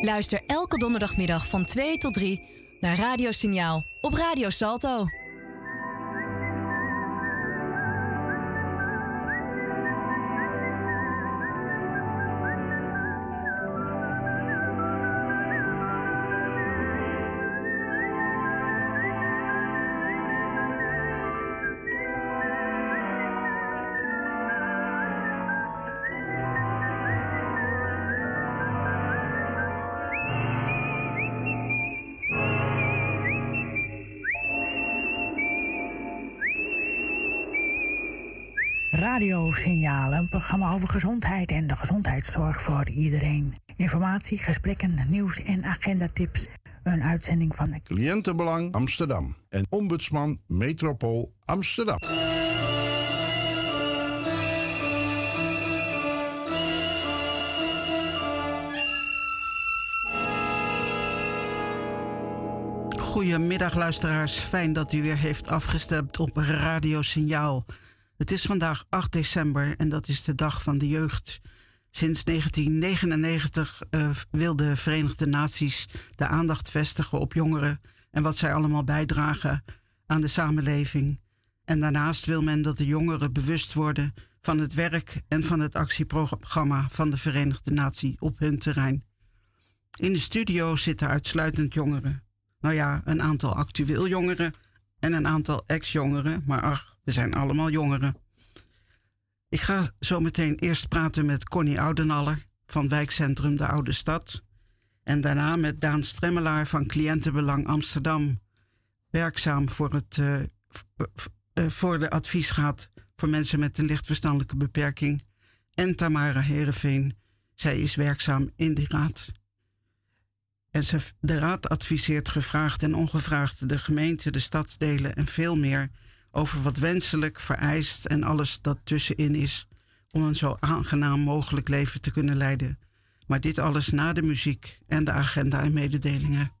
Luister elke donderdagmiddag van 2 tot 3 naar Radiosignaal op Radio Salto. Radiosignaal, een programma over gezondheid en de gezondheidszorg voor iedereen. Informatie, gesprekken, nieuws en agendatips. Een uitzending van Cliëntenbelang Amsterdam en Ombudsman Metropool Amsterdam. Goedemiddag luisteraars, fijn dat u weer heeft afgestemd op Radiosignaal. Het is vandaag 8 december en dat is de dag van de jeugd. Sinds 1999 wil de Verenigde Naties de aandacht vestigen op jongeren en wat zij allemaal bijdragen aan de samenleving. En daarnaast wil men dat de jongeren bewust worden van het werk en van het actieprogramma van de Verenigde Naties op hun terrein. In de studio zitten uitsluitend jongeren. Nou ja, een aantal actueel jongeren en een aantal ex-jongeren, maar ach, we zijn allemaal jongeren. Ik ga zo meteen eerst praten met Connie Oudenaller van wijkcentrum De Oude Stad. En daarna met Daan Stremmelaar van Cliëntenbelang Amsterdam. Werkzaam voor de adviesraad voor mensen met een licht verstandelijke beperking. En Tamara Herenveen. Zij is werkzaam in die raad. En de raad adviseert gevraagd en ongevraagd de gemeente, de stadsdelen en veel meer over wat wenselijk, vereist en alles dat tussenin is om een zo aangenaam mogelijk leven te kunnen leiden. Maar dit alles na de muziek en de agenda en mededelingen.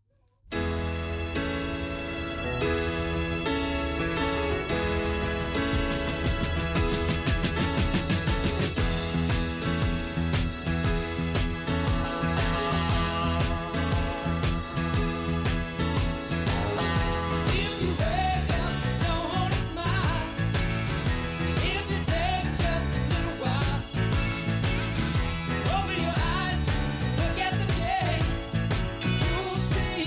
See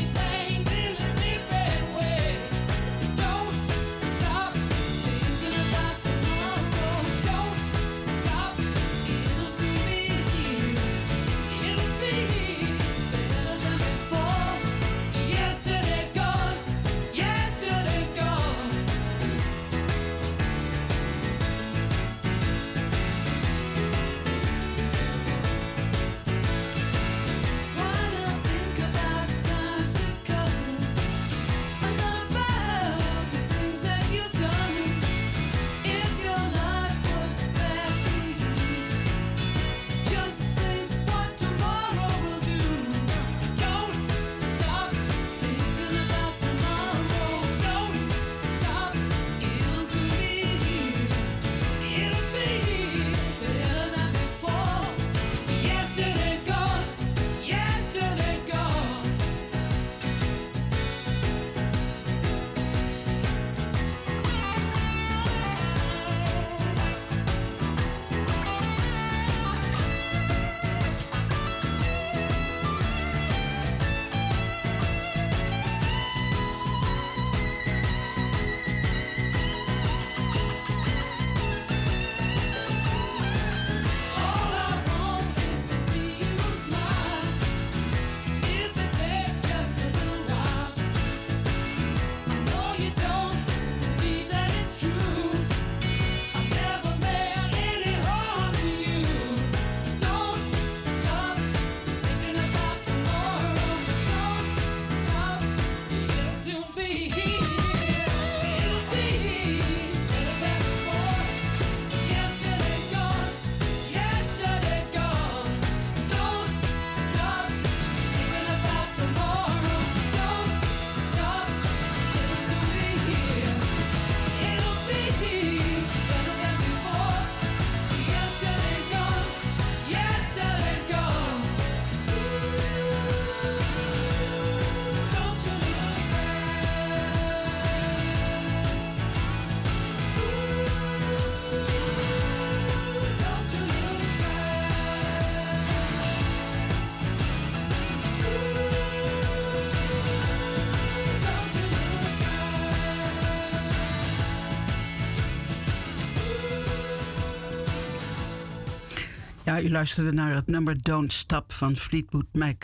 Ja, u luisterde naar het nummer Don't Stop van Fleetwood Mac.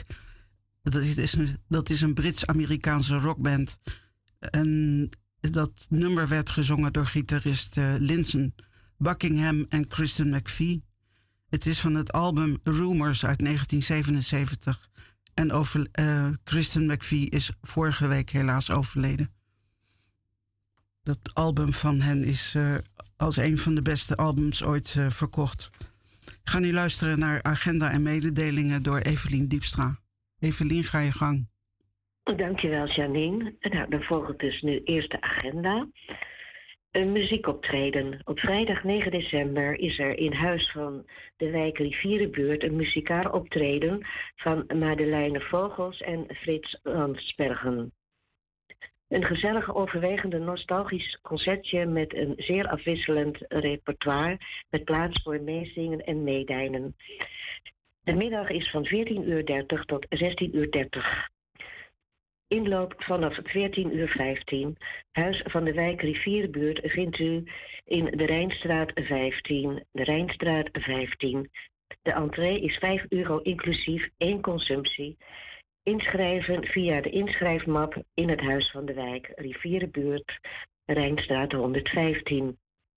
Dat is een Brits-Amerikaanse rockband. En dat nummer werd gezongen door gitarist Lindsey Buckingham en Kristen McVie. Het is van het album Rumors uit 1977. En Kristen McVie is vorige week helaas overleden. Dat album van hen is als een van de beste albums ooit verkocht. Ga nu luisteren naar Agenda en Mededelingen door Evelien Diepstra. Evelien, ga je gang. Dankjewel, Janine. Nou, dan volgt dus nu eerst de agenda. Een muziekoptreden. Op vrijdag 9 december is er in Huis van de Wijk Rivierenbuurt een muzikaal optreden van Madeleine Vogels en Frits Landsbergen. Een gezellig, overwegende nostalgisch concertje met een zeer afwisselend repertoire met plaats voor meezingen en meedijnen. De middag is van 14:30 tot 16:30. Inloop vanaf 14:15. Huis van de Wijk Rivierenbuurt vindt u in de Rijnstraat 15. De Rijnstraat 15. De entree is €5 inclusief 1 consumptie. Inschrijven via de inschrijfmap in het Huis van de Wijk Rivierenbuurt, Rijnstraat 115.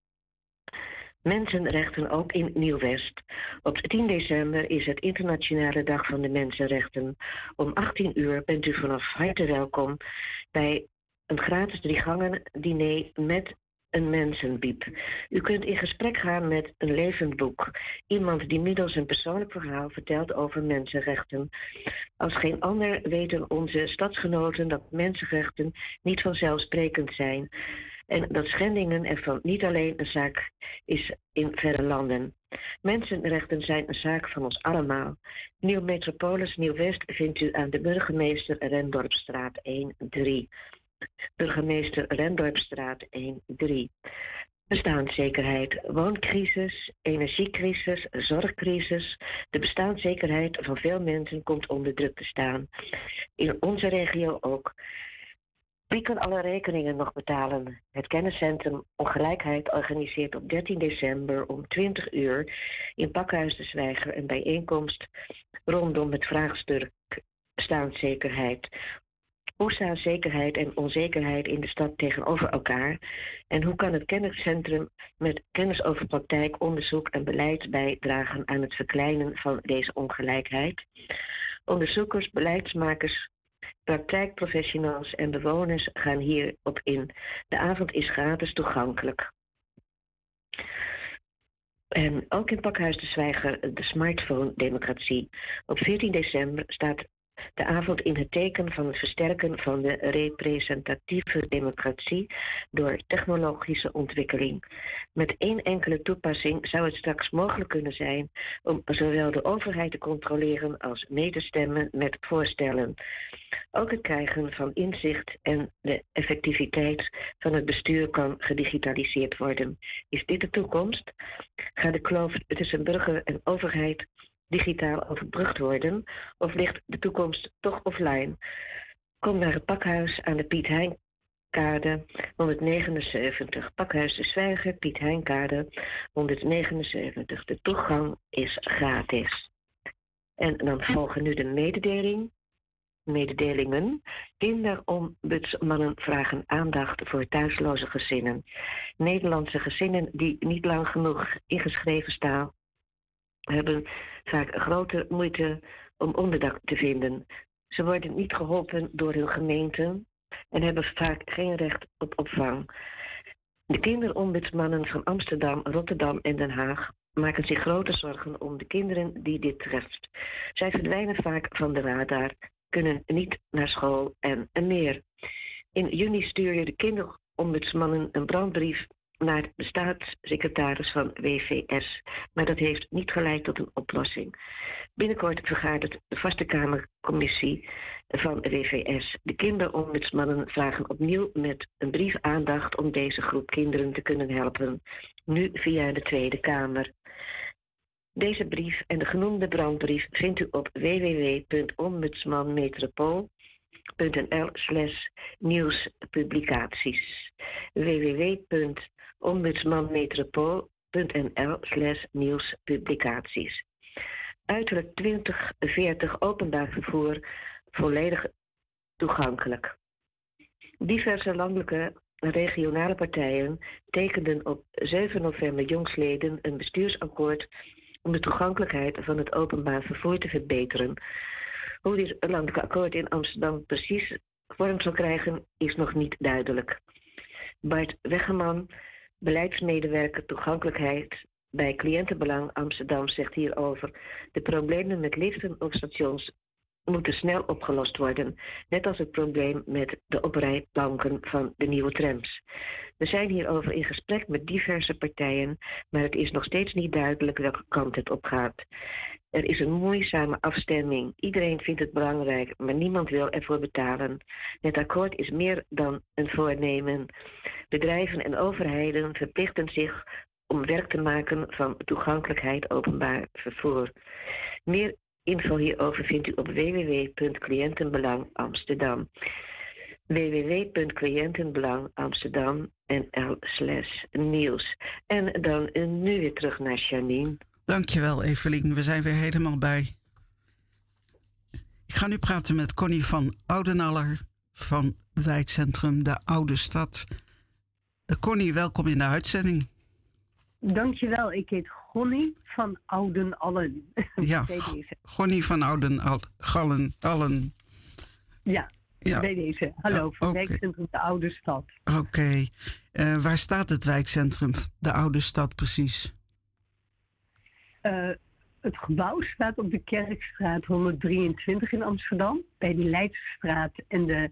Mensenrechten ook in Nieuw-West. Op 10 december is het Internationale Dag van de Mensenrechten. Om 18 uur bent u vanaf harte welkom bij een gratis 3-gangen diner met een mensenbiep. U kunt in gesprek gaan met een levend boek. Iemand die middels een persoonlijk verhaal vertelt over mensenrechten. Als geen ander weten onze stadsgenoten dat mensenrechten niet vanzelfsprekend zijn. En dat schendingen ervan niet alleen een zaak is in verre landen. Mensenrechten zijn een zaak van ons allemaal. Nieuw Metropolis Nieuw-West vindt u aan de Burgemeester Rendorpstraat 1-3. Burgemeester Rendorpstraat 1-3. Bestaanszekerheid, wooncrisis, energiecrisis, zorgcrisis. De bestaanszekerheid van veel mensen komt onder druk te staan. In onze regio ook. Wie kan alle rekeningen nog betalen? Het kenniscentrum Ongelijkheid organiseert op 13 december om 20 uur in Pakhuis de Zwijger een bijeenkomst rondom het vraagstuk bestaanszekerheid. Hoe staan zekerheid en onzekerheid in de stad tegenover elkaar? En hoe kan het kenniscentrum met kennis over praktijk, onderzoek en beleid bijdragen aan het verkleinen van deze ongelijkheid? Onderzoekers, beleidsmakers, praktijkprofessionals en bewoners gaan hierop in. De avond is gratis toegankelijk. En ook in Pakhuis de Zwijger de smartphone-democratie. Op 14 december staat de avond in het teken van het versterken van de representatieve democratie door technologische ontwikkeling. Met één enkele toepassing zou het straks mogelijk kunnen zijn om zowel de overheid te controleren als mee te stemmen met voorstellen. Ook het krijgen van inzicht en de effectiviteit van het bestuur kan gedigitaliseerd worden. Is dit de toekomst? Gaat de kloof tussen burger en overheid digitaal overbrugd worden, of ligt de toekomst toch offline? Kom naar het Pakhuis aan de Piet Heinkade 179. Pakhuis de Zwijger, Piet Heinkade 179. De toegang is gratis. En dan volgen nu de mededelingen. Kinderombudsmannen vragen aandacht voor thuisloze gezinnen. Nederlandse gezinnen die niet lang genoeg ingeschreven staan, hebben vaak grote moeite om onderdak te vinden. Ze worden niet geholpen door hun gemeente en hebben vaak geen recht op opvang. De kinderombudsmannen van Amsterdam, Rotterdam en Den Haag maken zich grote zorgen om de kinderen die dit treft. Zij verdwijnen vaak van de radar, kunnen niet naar school en meer. In juni stuurde de kinderombudsmannen een brandbrief naar de staatssecretaris van WVS, maar dat heeft niet geleid tot een oplossing. Binnenkort vergadert de Vaste Kamercommissie van WVS. De kinderombudsmannen vragen opnieuw met een brief aandacht om deze groep kinderen te kunnen helpen, nu via de Tweede Kamer. Deze brief en de genoemde brandbrief vindt u op www.ombudsmanmetropool.nl/nieuwspublicaties. www.ombudsmanmetropool.nl/nieuwspublicaties. uiterlijk 2040 openbaar vervoer volledig toegankelijk. Diverse landelijke en regionale partijen tekenden op 7 november jongstleden een bestuursakkoord om de toegankelijkheid van het openbaar vervoer te verbeteren. Hoe dit landelijke akkoord in Amsterdam precies vorm zal krijgen, is nog niet duidelijk. Bart Weggeman, beleidsmedewerker toegankelijkheid bij Cliëntenbelang Amsterdam, zegt hierover: de problemen met liften op stations moeten snel opgelost worden, net als het probleem met de oprijplanken van de nieuwe trams. We zijn hierover in gesprek met diverse partijen, maar het is nog steeds niet duidelijk welke kant het op gaat. Er is een moeizame afstemming. Iedereen vindt het belangrijk, maar niemand wil ervoor betalen. Het akkoord is meer dan een voornemen. Bedrijven en overheden verplichten zich om werk te maken van toegankelijkheid openbaar vervoer. Meer info hierover vindt u op www.cliëntenbelang Amsterdam. www.cliëntenbelangamsterdam.nl/nieuws. En dan nu weer terug naar Janine. Dankjewel, Evelien. We zijn weer helemaal bij. Ik ga nu praten met Connie van Oudenaller van wijkcentrum De Oude Stad. Connie, welkom in de uitzending. Dankjewel, ik heet Gonnie van Oudenallen. Ja, Gonnie van Oudenallen. Ja, bij deze. Hallo, van wijkcentrum De Oude Stad. Oké. Waar staat het wijkcentrum De Oude Stad precies? Het gebouw staat op de Kerkstraat 123 in Amsterdam, bij de Leidsestraat en de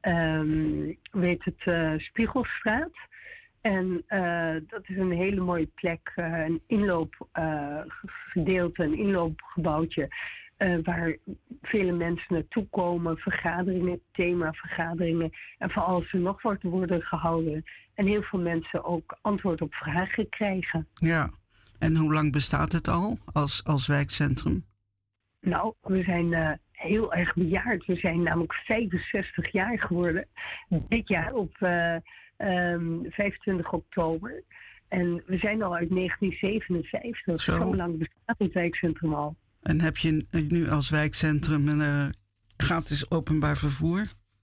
Spiegelstraat. En dat is een hele mooie plek, een inloopgedeelte, een inloopgebouwtje, waar vele mensen naartoe komen, vergaderingen, themavergaderingen. En van alles en nog wat worden gehouden. En heel veel mensen ook antwoord op vragen krijgen. Ja, en hoe lang bestaat het al als wijkcentrum? Nou, we zijn heel erg bejaard. We zijn namelijk 65 jaar geworden. Dit jaar op 25 oktober. En we zijn al uit 1957. Zo lang bestaat het wijkcentrum al. En heb je nu als wijkcentrum een gratis openbaar vervoer?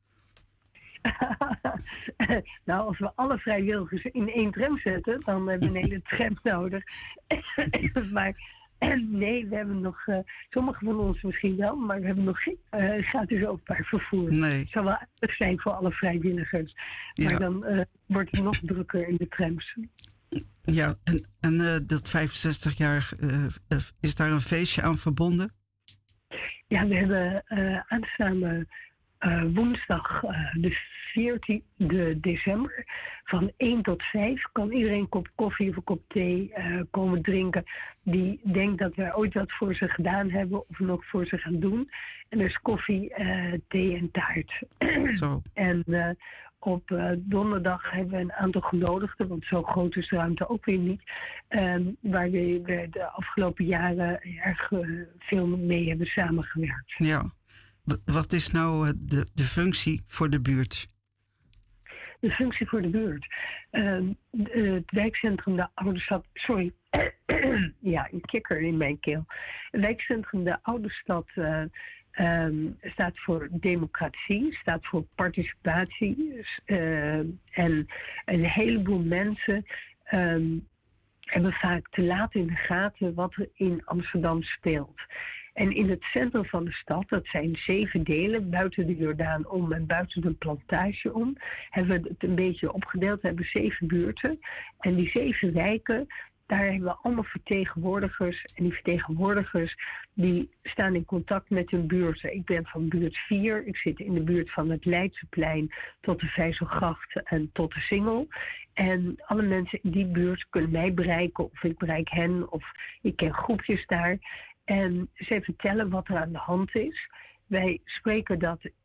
Nou, als we alle vrijwilligers in één tram zetten, dan hebben we een hele tram nodig. Maar nee, we hebben nog, sommigen van ons misschien wel, maar we hebben nog geen gratis openbaar vervoer. Nee. Het zou wel aardig zijn voor alle vrijwilligers. Maar ja, dan wordt het nog drukker in de trams. Ja, en dat 65 jaar, is daar een feestje aan verbonden? Ja, we hebben aanstaande woensdag de 14e december van 1 tot 5 kan iedereen een kop koffie of een kop thee komen drinken die denkt dat wij ooit wat voor ze gedaan hebben of nog voor ze gaan doen. En er is koffie, thee en taart. Zo. En op donderdag hebben we een aantal genodigden, want zo groot is de ruimte ook weer niet, waar we de afgelopen jaren erg veel mee hebben samengewerkt. Ja. Wat is nou de functie voor de buurt? De functie voor de buurt. Het wijkcentrum De Oude Stad... Sorry. Ja, een kikker in mijn keel. Het wijkcentrum De Oude Stad staat voor democratie, staat voor participatie. En een heleboel mensen hebben vaak te laat in de gaten wat er in Amsterdam speelt. En in het centrum van de stad, dat zijn 7 delen, buiten de Jordaan om en buiten de Plantage om, hebben we het een beetje opgedeeld. We hebben 7 buurten. En die 7 wijken, daar hebben we allemaal vertegenwoordigers. En die vertegenwoordigers die staan in contact met hun buurten. Ik ben van buurt 4. Ik zit in de buurt van het Leidseplein tot de Vijzelgracht en tot de Singel. En alle mensen in die buurt kunnen mij bereiken of ik bereik hen of ik ken groepjes daar. En zij vertellen wat er aan de hand is. Wij spreken dat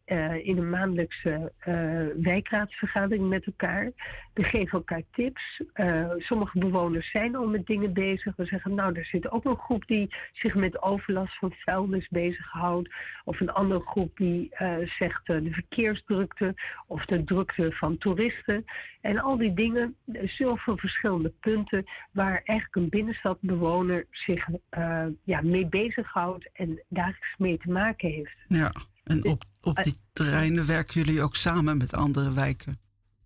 in een maandelijkse wijkraadsvergadering met elkaar. We geven elkaar tips. Sommige bewoners zijn al met dingen bezig. We zeggen, nou, er zit ook een groep die zich met overlast van vuilnis bezighoudt. Of een andere groep die zegt de verkeersdrukte of de drukte van toeristen. En al die dingen, zoveel verschillende punten waar eigenlijk een binnenstadbewoner zich mee bezighoudt en dagelijks mee te maken heeft. Ja, en op die terreinen werken jullie ook samen met andere wijken?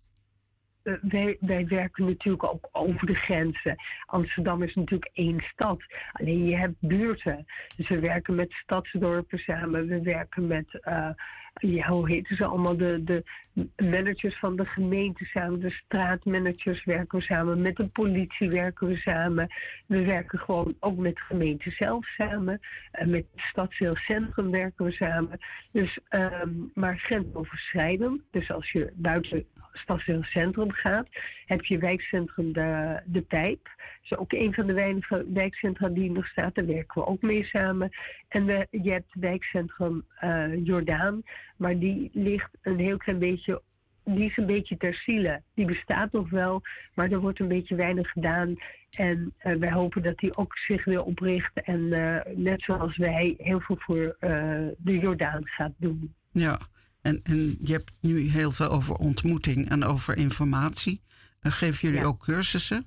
Wij werken natuurlijk ook over de grenzen. Amsterdam is natuurlijk één stad. Alleen je hebt buurten. Dus we werken met stadsdorpen samen. We werken met, hoe heten ze allemaal, de managers van de gemeente samen. De straatmanagers werken we samen. Met de politie werken we samen. We werken gewoon ook met de gemeente zelf samen. Met het stadsdeelcentrum werken we samen. Dus, maar grensoverschrijdend. Dus als je buiten stadsdeelcentrum gaat, heb je wijkcentrum de Pijp. Dat is ook een van de weinige wijkcentra die nog staat. Daar werken we ook mee samen. En je hebt het wijkcentrum Jordaan, maar die ligt een heel klein beetje, die is een beetje ter ziele. Die bestaat nog wel, maar er wordt een beetje weinig gedaan. En wij hopen dat die ook zich weer opricht en net zoals wij heel veel voor de Jordaan gaat doen. Ja. En je hebt nu heel veel over ontmoeting en over informatie. Geven jullie ook cursussen?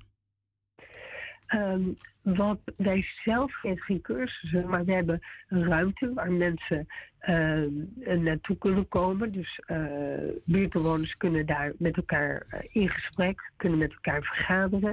Wat wij zelf geven geen cursussen, maar we hebben een ruimte waar mensen naartoe kunnen komen. Dus buurtbewoners kunnen daar met elkaar in gesprek, kunnen met elkaar vergaderen.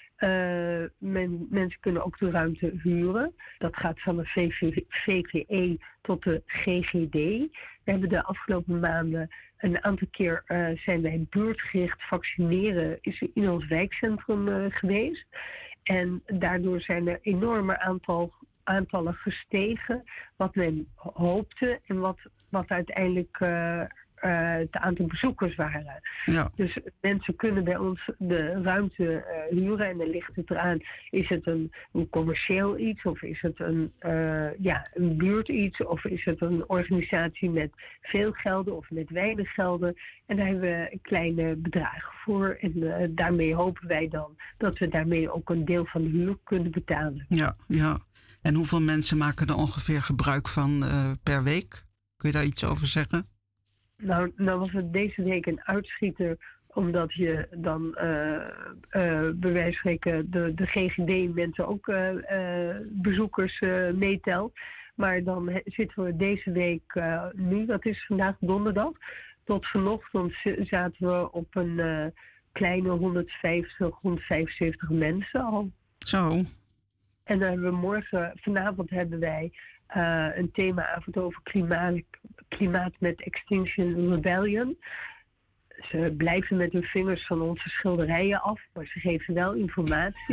Mensen kunnen ook de ruimte huren. Dat gaat van de VVE tot de GGD. We hebben de afgelopen maanden een aantal keer zijn wij buurtgericht vaccineren is in ons wijkcentrum geweest. En daardoor zijn er enorme aantallen gestegen. Wat men hoopte en wat uiteindelijk het aantal bezoekers waren. Ja. Dus mensen kunnen bij ons de ruimte huren en dan ligt het eraan. Is het een commercieel iets of is het een buurt iets of is het een organisatie met veel gelden of met weinig gelden. En daar hebben we kleine bedragen voor en daarmee hopen wij dan dat we daarmee ook een deel van de huur kunnen betalen. Ja, ja. En hoeveel mensen maken er ongeveer gebruik van per week? Kun je daar iets over zeggen? Nou was het deze week een uitschieter, omdat je dan bij wijze van spreken de GGD-mensen ook bezoekers meetelt. Maar dan zitten we deze week nu, dat is vandaag donderdag, tot vanochtend zaten we op een kleine 175 mensen al. Zo. En dan hebben we vanavond hebben wij een themaavond over klimaat met Extinction Rebellion. Ze blijven met hun vingers van onze schilderijen af, maar ze geven wel informatie.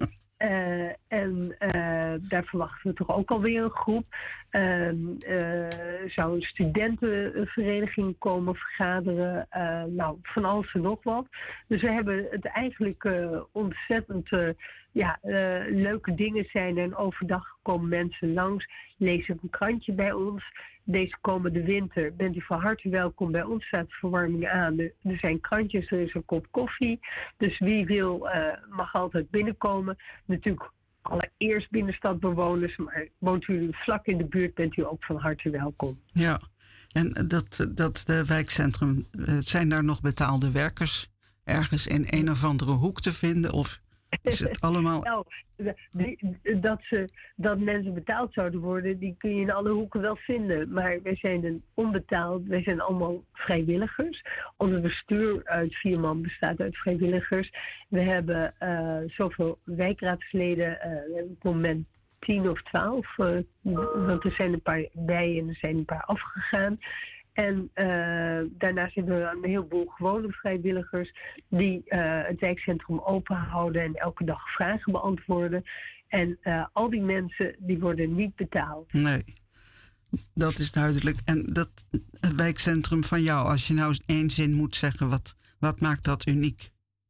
Daar verwachten we toch ook alweer een groep. Zou een studentenvereniging komen vergaderen. Van alles en nog wat. Dus we hebben het eigenlijk ontzettend leuke dingen zijn. En overdag komen mensen langs, lezen een krantje bij ons. Deze komende winter bent u van harte welkom. Bij ons staat de verwarming aan. Er zijn krantjes, er is een kop koffie. Dus wie wil mag altijd binnenkomen. Natuurlijk allereerst binnenstadbewoners, maar woont u vlak in de buurt, bent u ook van harte welkom. Ja, en dat wijkcentrum, zijn daar nog betaalde werkers ergens in een of andere hoek te vinden? Of is het allemaal... Nou, dat mensen betaald zouden worden, die kun je in alle hoeken wel vinden. Maar wij zijn onbetaald, wij zijn allemaal vrijwilligers. Ons bestuur uit 4 man bestaat uit vrijwilligers. We hebben zoveel wijkraadsleden, we hebben op het moment 10 of 12. Want er zijn een paar bij en er zijn een paar afgegaan. En daarnaast hebben we een heleboel gewone vrijwilligers die het wijkcentrum open houden en elke dag vragen beantwoorden. En al die mensen die worden niet betaald. Nee, dat is duidelijk. En dat wijkcentrum van jou, als je nou eens 1 zin moet zeggen, wat maakt dat uniek?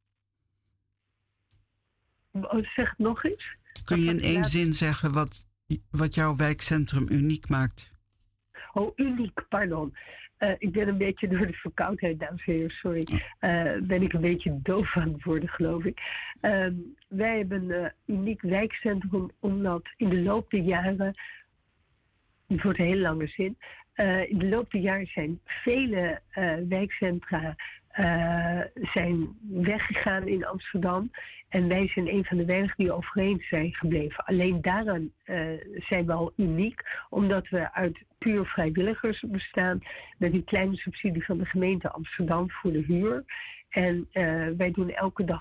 Zeg het nog eens. Kun je in 1 zin zeggen wat jouw wijkcentrum uniek maakt? Oh, uniek, pardon. Ik ben een beetje door de verkoudheid, dames en heren, sorry. Ben ik een beetje doof aan het worden, geloof ik. Wij hebben een uniek wijkcentrum, omdat in de loop der jaren, het wordt een hele lange zin, in de loop der jaren zijn vele wijkcentra zijn weggegaan in Amsterdam. En wij zijn een van de weinigen die overeind zijn gebleven. Alleen daaraan zijn we al uniek, omdat we uit puur vrijwilligers bestaan met een kleine subsidie van de gemeente Amsterdam voor de huur. En wij doen elke dag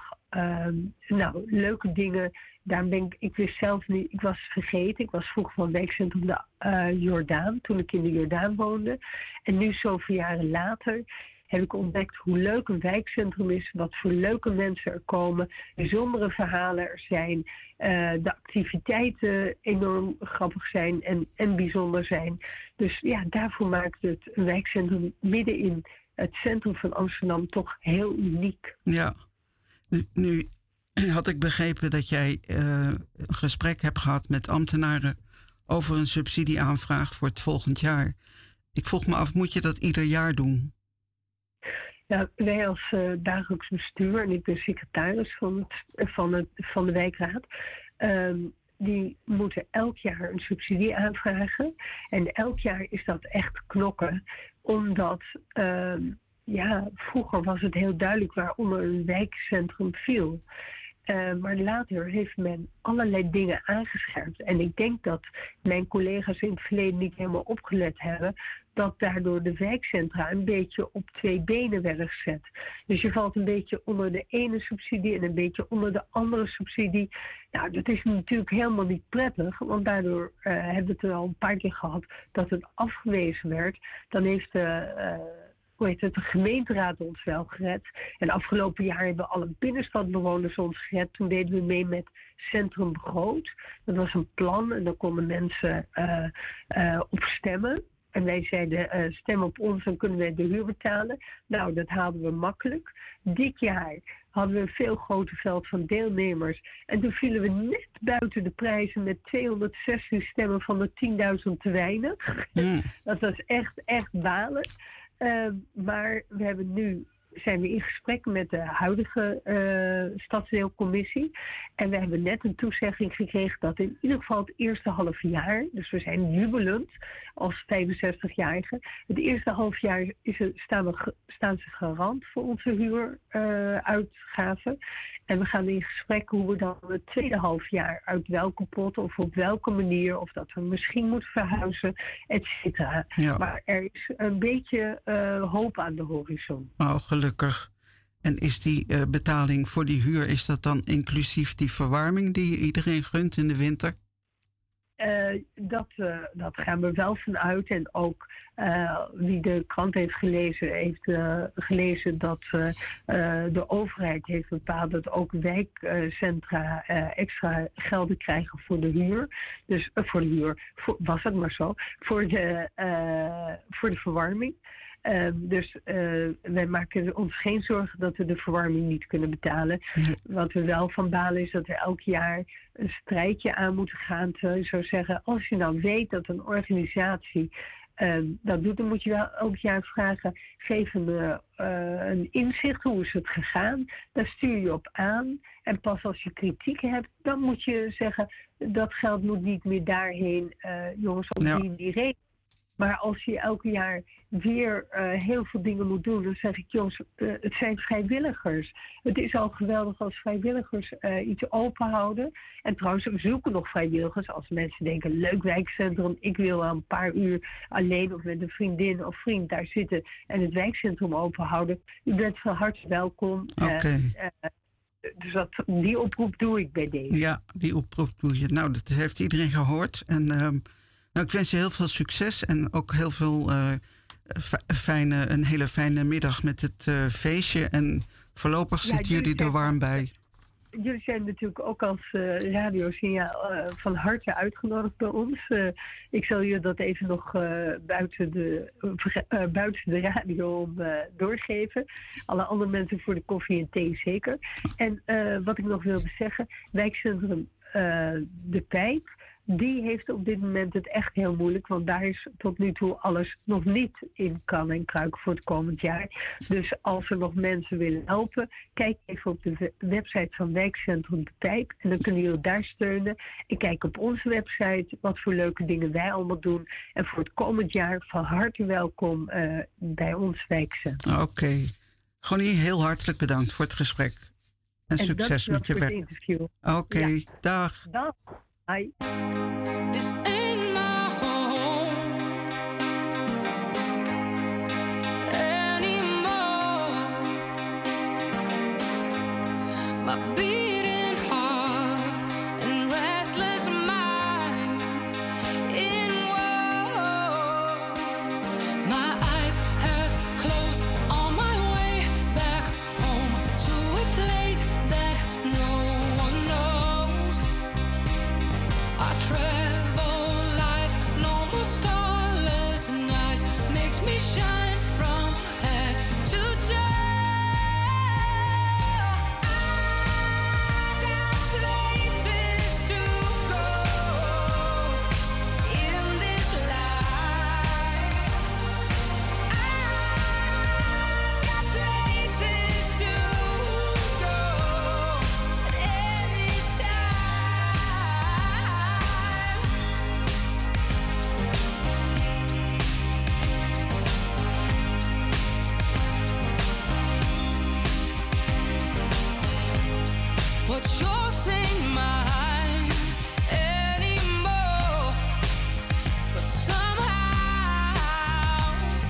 leuke dingen. Daar ik wist zelf niet, ik was vergeten. Ik was vroeger van wijkcentrum de Jordaan, toen ik in de Jordaan woonde. En nu, zoveel jaren later, heb ik ontdekt hoe leuk een wijkcentrum is, wat voor leuke mensen er komen, bijzondere verhalen er zijn, de activiteiten enorm grappig zijn en bijzonder zijn. Dus ja, daarvoor maakt het een wijkcentrum midden in het centrum van Amsterdam toch heel uniek. Ja, nu had ik begrepen dat jij een gesprek hebt gehad met ambtenaren over een subsidieaanvraag voor het volgend jaar. Ik vroeg me af, moet je dat ieder jaar doen? Ja, wij als dagelijks bestuur, en ik ben secretaris van de wijkraad, die moeten elk jaar een subsidie aanvragen. En elk jaar is dat echt knokken, omdat vroeger was het heel duidelijk waaronder een wijkcentrum viel. Maar later heeft men allerlei dingen aangescherpt. En ik denk dat mijn collega's in het verleden niet helemaal opgelet hebben dat daardoor de wijkcentra een beetje op twee benen werden gezet. Dus je valt een beetje onder de ene subsidie en een beetje onder de andere subsidie. Nou, dat is natuurlijk helemaal niet prettig, want daardoor hebben we het er al een paar keer gehad dat het afgewezen werd. Dan heeft de gemeenteraad ons wel gered. En afgelopen jaar hebben alle binnenstadbewoners ons gered. Toen deden we mee met Centrum Begroot. Dat was een plan en daar konden mensen op stemmen. En wij zeiden, stem op ons, dan kunnen we de huur betalen. Nou, dat haalden we makkelijk. Dit jaar hadden we een veel groter veld van deelnemers. En toen vielen we net buiten de prijzen met 216 stemmen van de 10.000 te weinig. Dat was echt balen. Maar zijn we in gesprek met de huidige stadsdeelcommissie. En we hebben net een toezegging gekregen dat in ieder geval het eerste half jaar, dus we zijn jubelend als 65-jarigen, het eerste half jaar staan ze garant voor onze huuruitgaven. En we gaan in gesprek hoe we dan het tweede half jaar uit welke pot of op welke manier, of dat we misschien moeten verhuizen, et cetera. Ja. Maar er is een beetje hoop aan de horizon. Oh, gelukkig. En is die betaling voor die huur, is dat dan inclusief die verwarming die je iedereen gunt in de winter? Dat gaan we wel vanuit. En ook wie de krant heeft gelezen dat de overheid heeft bepaald dat ook wijkcentra extra gelden krijgen voor de huur. Dus voor de huur, was het maar zo, voor de verwarming. Dus wij maken ons geen zorgen dat we de verwarming niet kunnen betalen. Wat we wel van balen is dat we elk jaar een strijdje aan moeten gaan. Terwijl je zou zeggen, als je nou weet dat een organisatie dat doet, dan moet je wel elk jaar vragen, geef een inzicht, hoe is het gegaan? Daar stuur je op aan. En pas als je kritiek hebt, dan moet je zeggen, dat geld moet niet meer daarheen, jongens, om die reden. Maar als je elke jaar weer heel veel dingen moet doen, dan zeg ik, jongens, het zijn vrijwilligers. Het is al geweldig als vrijwilligers iets open houden. En trouwens, we zoeken nog vrijwilligers. Als mensen denken, leuk wijkcentrum, ik wil wel een paar uur alleen of met een vriendin of vriend daar zitten en het wijkcentrum open houden. U bent van harte welkom. Okay. Dus die oproep doe ik bij deze. Ja, die oproep doe je. Nou, dat heeft iedereen gehoord. En ik wens je heel veel succes en ook heel veel een hele fijne middag met het feestje. En voorlopig zitten jullie er warm bij. Jullie zijn natuurlijk ook als radiosignaal van harte uitgenodigd bij ons. Ik zal jullie dat even nog buiten de radio doorgeven. Alle andere mensen voor de koffie en thee zeker. En wat ik nog wilde zeggen, wijkcentrum De Pijp. die heeft op dit moment het echt heel moeilijk. Want daar is tot nu toe alles nog niet in kan en kruiken voor het komend jaar. Dus als er nog mensen willen helpen, kijk even op de website van Wijkcentrum De Pijp. En dan kunnen jullie daar steunen. En kijk op onze website wat voor leuke dingen wij allemaal doen. En voor het komend jaar van harte welkom bij ons wijkcentrum. Oké. Gonnie, heel hartelijk bedankt voor het gesprek. En succes met je werk. Oké, dag. Dag. Hi. This ain't my home anymore. My beating heart and restless mind in war. My eyes have closed on my way back home to a place that no one knows. I travel light, no more starless nights, makes me shine from head to toe. I got places to go in this life. I got places to go anytime. What's yours ain't mine anymore. But somehow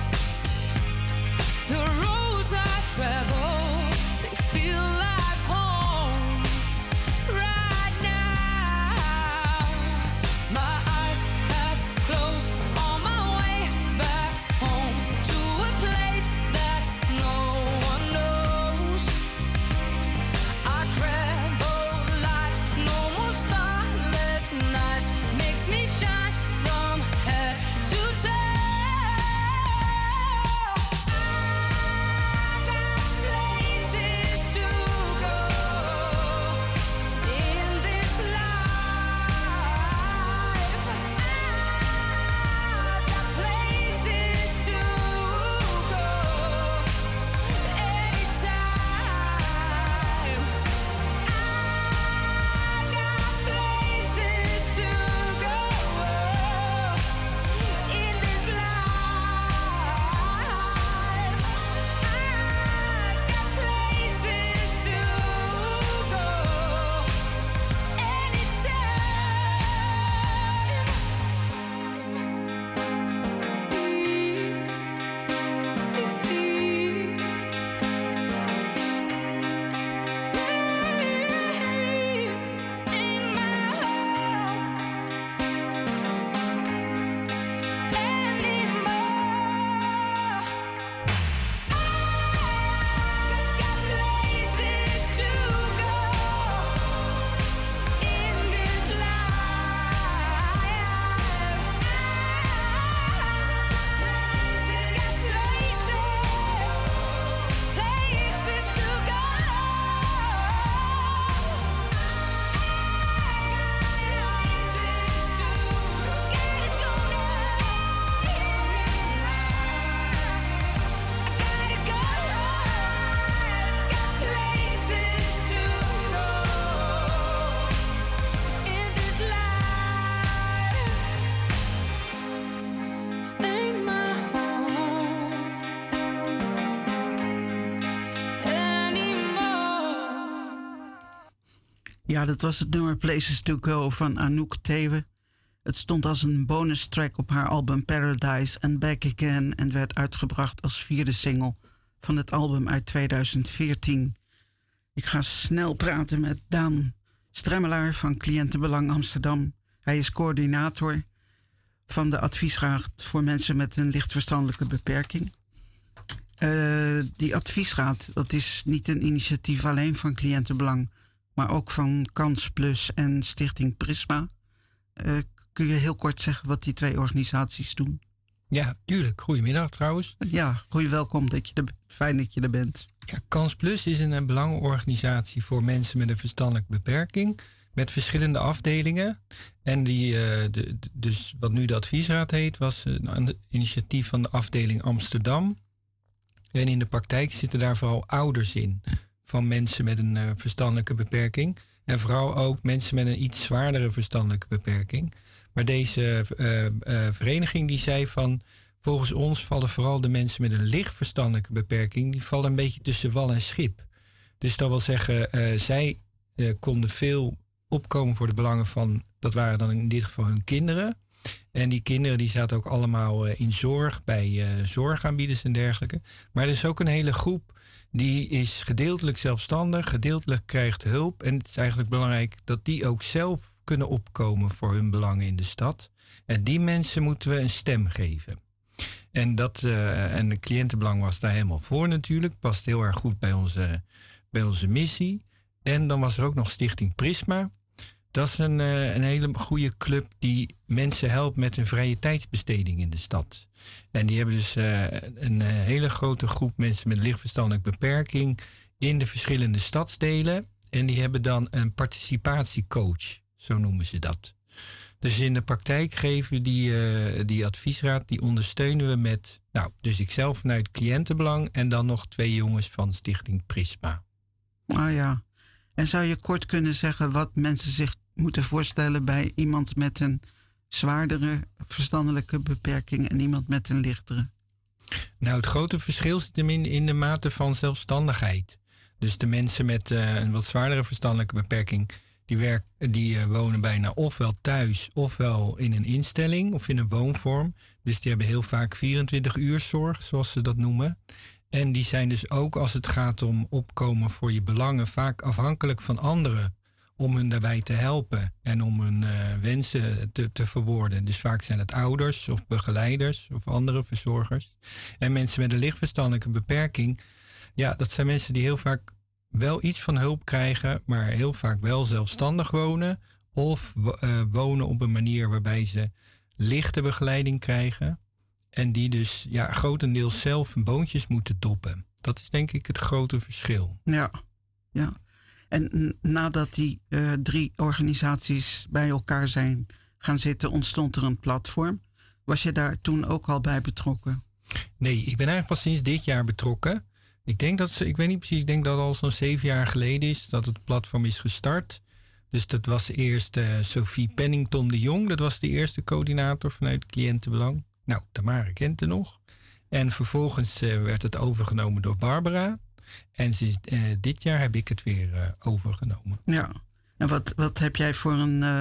the roads I travel, they feel like home right now. My eyes have closed on my way back home to a place that no one knows. I travel light, no more starless nights, makes me shine from head to toe. I got places to go in this life. I got places to go anytime. I got places to go in this life. I got places to go Ain't my home anymore. Ja, dat was het nummer Places to Go van Anouk Thewe. Het stond als een bonus track op haar album Paradise and Back Again en werd uitgebracht als 4e single van het album uit 2014. Ik ga snel praten met Daan Stremmelaar van Cliëntenbelang Amsterdam. Hij is coördinator van de adviesraad voor mensen met een licht verstandelijke beperking. Die adviesraad, dat is niet een initiatief alleen van Cliëntenbelang, maar ook van Kans Plus en Stichting Prisma. Kun je heel kort zeggen wat die 2 organisaties doen? Ja, tuurlijk. Goedemiddag trouwens. Ja, welkom. Fijn dat je er bent. Ja, Kans Plus is een belangenorganisatie voor mensen met een verstandelijke beperking. met verschillende afdelingen. En dus wat nu de adviesraad heet, was een initiatief van de afdeling Amsterdam. En in de praktijk zitten daar vooral ouders in van mensen met een verstandelijke beperking. En vooral ook mensen met een iets zwaardere verstandelijke beperking. Maar deze vereniging die zei van, volgens ons vallen vooral de mensen met een licht verstandelijke beperking, die vallen een beetje tussen wal en schip. Dus dat wil zeggen, zij konden veel opkomen voor de belangen van, dat waren dan in dit geval hun kinderen. En die kinderen die zaten ook allemaal in zorg, bij zorgaanbieders en dergelijke. Maar er is ook een hele groep die is gedeeltelijk zelfstandig, gedeeltelijk krijgt hulp. En het is eigenlijk belangrijk dat die ook zelf kunnen opkomen voor hun belangen in de stad. En die mensen moeten we een stem geven. En de cliëntenbelang was daar helemaal voor natuurlijk. Past heel erg goed bij onze missie. En dan was er ook nog Stichting Prisma. Dat is een hele goede club die mensen helpt met een vrije tijdsbesteding in de stad. En die hebben dus een hele grote groep mensen met lichtverstandelijke beperking in de verschillende stadsdelen. En die hebben dan een participatiecoach, zo noemen ze dat. Dus in de praktijk geven we die adviesraad, die ondersteunen we met, dus ikzelf vanuit cliëntenbelang en dan nog 2 jongens van Stichting Prisma. Ah ja. En zou je kort kunnen zeggen wat mensen zich moeten voorstellen bij iemand met een zwaardere verstandelijke beperking en iemand met een lichtere? Nou, het grote verschil zit hem in de mate van zelfstandigheid. Dus de mensen met een wat zwaardere verstandelijke beperking, die wonen bijna ofwel thuis ofwel in een instelling of in een woonvorm. Dus die hebben heel vaak 24-uurszorg, zoals ze dat noemen. En die zijn dus ook, als het gaat om opkomen voor je belangen, vaak afhankelijk van anderen om hun daarbij te helpen en om hun wensen te verwoorden. Dus vaak zijn het ouders of begeleiders of andere verzorgers. En mensen met een lichtverstandelijke beperking, ja, dat zijn mensen die heel vaak wel iets van hulp krijgen, maar heel vaak wel zelfstandig wonen of wonen op een manier waarbij ze lichte begeleiding krijgen. En die dus grotendeels zelf boontjes moeten doppen. Dat is denk ik het grote verschil. Ja. En nadat die 3 organisaties bij elkaar zijn gaan zitten, ontstond er een platform. Was je daar toen ook al bij betrokken? Nee, ik ben eigenlijk pas sinds dit jaar betrokken. Ik weet niet precies, ik denk dat het al zo'n 7 jaar geleden is dat het platform is gestart. Dus dat was eerst Sophie Pennington de Jong. Dat was de eerste coördinator vanuit Cliëntenbelang. Nou, Tamara kent het nog. En vervolgens werd het overgenomen door Barbara. En sinds dit jaar heb ik het weer overgenomen. Ja, en wat heb jij voor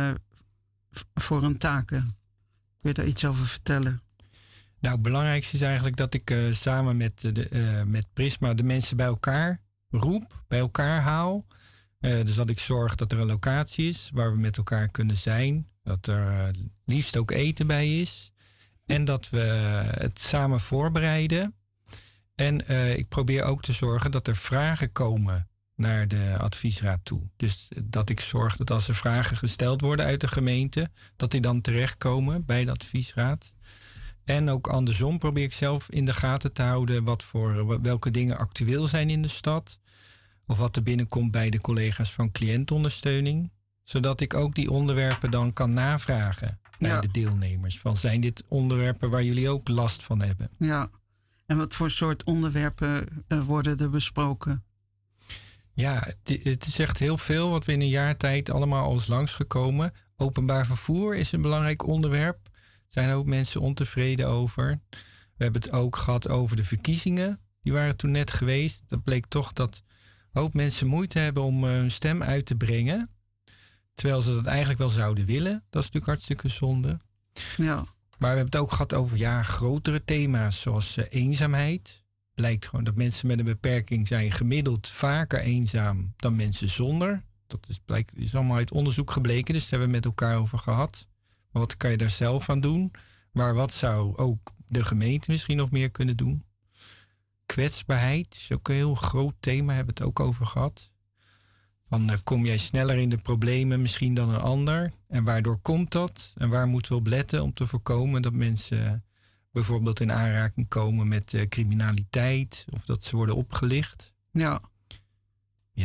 een taken? Kun je daar iets over vertellen? Nou, het belangrijkste is eigenlijk dat ik samen met Prisma de mensen bij elkaar roep, bij elkaar haal. Dus dat ik zorg dat er een locatie is waar we met elkaar kunnen zijn. Dat er liefst ook eten bij is. En dat we het samen voorbereiden. En ik probeer ook te zorgen dat er vragen komen naar de adviesraad toe. Dus dat ik zorg dat als er vragen gesteld worden uit de gemeente, dat die dan terechtkomen bij de adviesraad. En ook andersom probeer ik zelf in de gaten te houden welke dingen actueel zijn in de stad. Of wat er binnenkomt bij de collega's van cliëntondersteuning. Zodat ik ook die onderwerpen dan kan navragen bij de deelnemers. Van, zijn dit onderwerpen waar jullie ook last van hebben? Ja, en wat voor soort onderwerpen worden er besproken? Ja, het is echt heel veel wat we in een jaar tijd allemaal al is langsgekomen. Openbaar vervoer is een belangrijk onderwerp. Er zijn ook mensen ontevreden over. We hebben het ook gehad over de verkiezingen. Die waren toen net geweest. Dat bleek toch dat een hoop mensen moeite hebben om hun stem uit te brengen. Terwijl ze dat eigenlijk wel zouden willen. Dat is natuurlijk hartstikke zonde. Ja. Maar we hebben het ook gehad over grotere thema's zoals eenzaamheid. Blijkt gewoon dat mensen met een beperking zijn gemiddeld vaker eenzaam dan mensen zonder. Dat is allemaal uit onderzoek gebleken, dus daar hebben we met elkaar over gehad. Maar wat kan je daar zelf aan doen? Maar wat zou ook de gemeente misschien nog meer kunnen doen? Kwetsbaarheid is ook een heel groot thema, hebben we het ook over gehad. Van kom jij sneller in de problemen misschien dan een ander? En waardoor komt dat? En waar moeten we op letten om te voorkomen dat mensen bijvoorbeeld in aanraking komen met criminaliteit of dat ze worden opgelicht? Ja. Ja,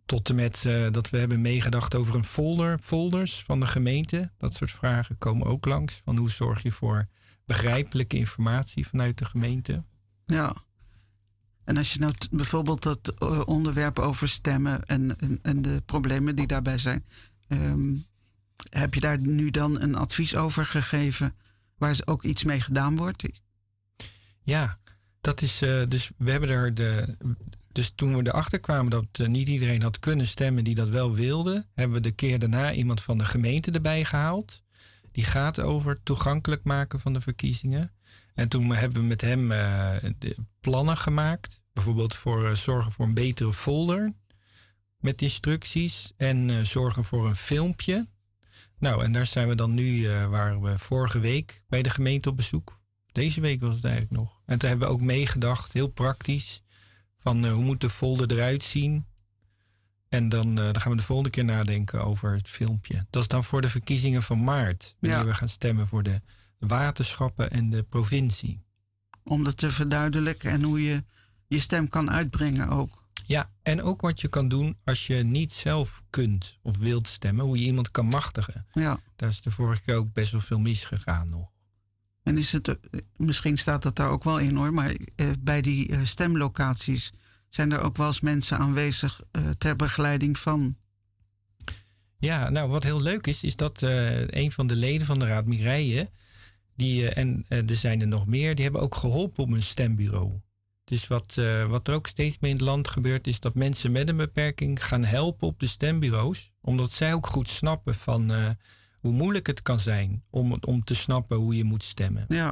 tot en met dat we hebben meegedacht over een folders van de gemeente. Dat soort vragen komen ook langs. Van hoe zorg je voor begrijpelijke informatie vanuit de gemeente? Ja. En als je nou bijvoorbeeld dat onderwerp over stemmen en de problemen die daarbij zijn, heb je daar nu dan een advies over gegeven waar ook iets mee gedaan wordt? Ja, dat is dus we hebben er dus toen we erachter kwamen dat niet iedereen had kunnen stemmen die dat wel wilde, hebben we de keer daarna iemand van de gemeente erbij gehaald. Die gaat over toegankelijk maken van de verkiezingen. En toen hebben we met hem de plannen gemaakt. Bijvoorbeeld voor zorgen voor een betere folder met instructies. En zorgen voor een filmpje. Nou, en daar zijn we dan nu, waren we vorige week bij de gemeente op bezoek. Deze week was het eigenlijk nog. En toen hebben we ook meegedacht, heel praktisch, van hoe moet de folder eruit zien. En dan gaan we de volgende keer nadenken over het filmpje. Dat is dan voor de verkiezingen van maart. Wanneer we gaan stemmen voor de waterschappen en de provincie. Om dat te verduidelijken en hoe je je stem kan uitbrengen ook. Ja, en ook wat je kan doen als je niet zelf kunt of wilt stemmen. Hoe je iemand kan machtigen. Ja. Daar is de vorige keer ook best wel veel misgegaan nog. En is het, misschien staat dat daar ook wel in hoor, maar bij die stemlocaties zijn er ook wel eens mensen aanwezig ter begeleiding van? Ja, nou wat heel leuk is dat een van de leden van de Raad Mireille, en er zijn er nog meer, die hebben ook geholpen op een stembureau. Dus wat er ook steeds meer in het land gebeurt, is dat mensen met een beperking gaan helpen op de stembureaus. Omdat zij ook goed snappen van hoe moeilijk het kan zijn om te snappen hoe je moet stemmen. Ja.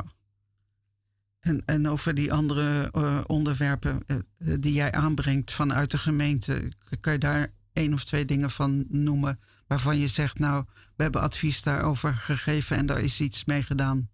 En over die andere onderwerpen die jij aanbrengt vanuit de gemeente, kan je daar 1 of 2 dingen van noemen waarvan je zegt, nou, we hebben advies daarover gegeven en daar is iets mee gedaan?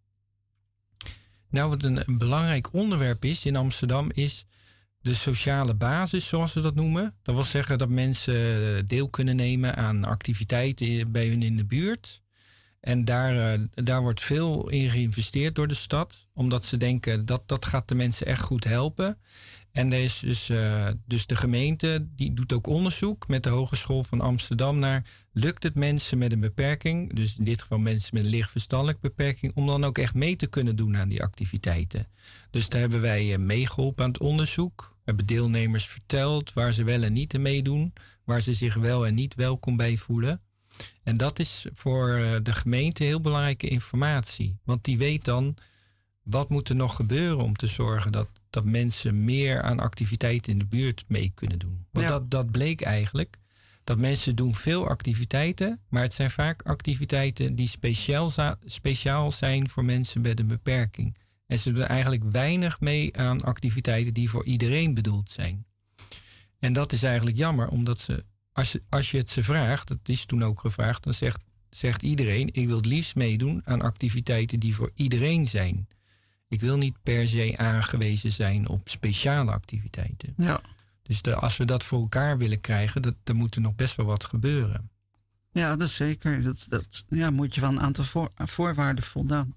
Nou, wat een belangrijk onderwerp is in Amsterdam is de sociale basis, zoals we dat noemen. Dat wil zeggen dat mensen deel kunnen nemen aan activiteiten bij hun in de buurt. En daar wordt veel in geïnvesteerd door de stad. Omdat ze denken dat gaat de mensen echt goed helpen. En er is dus de gemeente die doet ook onderzoek met de Hogeschool van Amsterdam naar lukt het mensen met een beperking, dus in dit geval mensen met een licht verstandelijke beperking, om dan ook echt mee te kunnen doen aan die activiteiten. Dus daar hebben wij meegeholpen aan het onderzoek. We hebben deelnemers verteld waar ze wel en niet aan meedoen, waar ze zich wel en niet welkom bij voelen. En dat is voor de gemeente heel belangrijke informatie. Want die weet dan wat moet er nog gebeuren om te zorgen dat mensen meer aan activiteiten in de buurt mee kunnen doen. Want dat bleek eigenlijk. Dat mensen doen veel activiteiten, maar het zijn vaak activiteiten die speciaal zijn voor mensen met een beperking. En ze doen eigenlijk weinig mee aan activiteiten die voor iedereen bedoeld zijn. En dat is eigenlijk jammer, omdat ze, als je het ze vraagt, dat is toen ook gevraagd, dan zegt iedereen, ik wil het liefst meedoen aan activiteiten die voor iedereen zijn. Ik wil niet per se aangewezen zijn op speciale activiteiten. Ja. Dus als we dat voor elkaar willen krijgen, dan moet er nog best wel wat gebeuren. Ja, dat is zeker. Dat moet je wel een aantal voorwaarden voldaan.